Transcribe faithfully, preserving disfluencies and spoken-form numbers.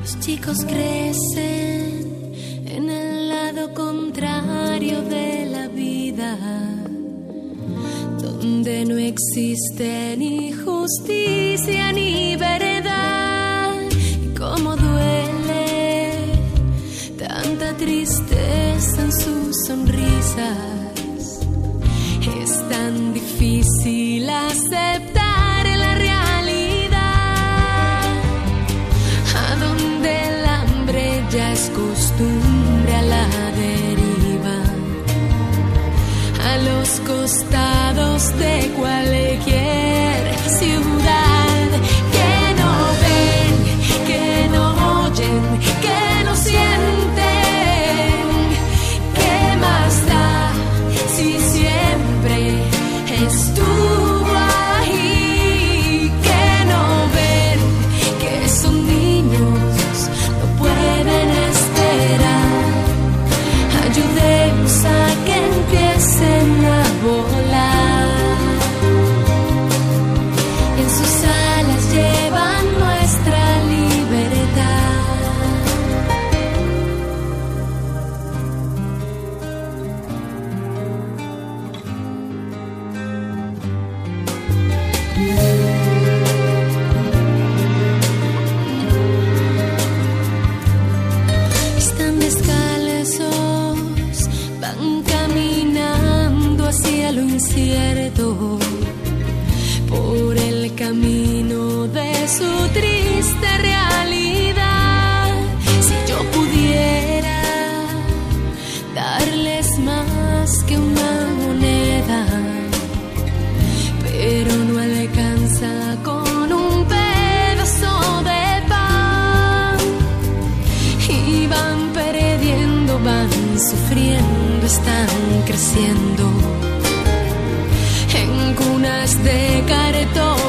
Los chicos crecen en el lado contrario de la vida, donde no existe ni justicia ni verdad. Y cómo duele tanta tristeza en sus sonrisas. Es tan difícil aceptar la realidad, a donde el hambre ya es costumbre a la deriva, a los costados de cualquier ciudad. Que no ven, que no oyen, que no sienten. ¿Qué más da si siempre estuvo ahí? Que no ven que son niños, no pueden esperar. Ayudemos a que empiecen a volar. En sus alas llevan nuestra libertad. Están descalzos, van caminando hacia lo incierto, por el camino de su triste realidad. Si yo pudiera darles más que una moneda, pero no alcanza con un pedazo de pan. Y van perdiendo, van sufriendo, están creciendo en cunas de cartón.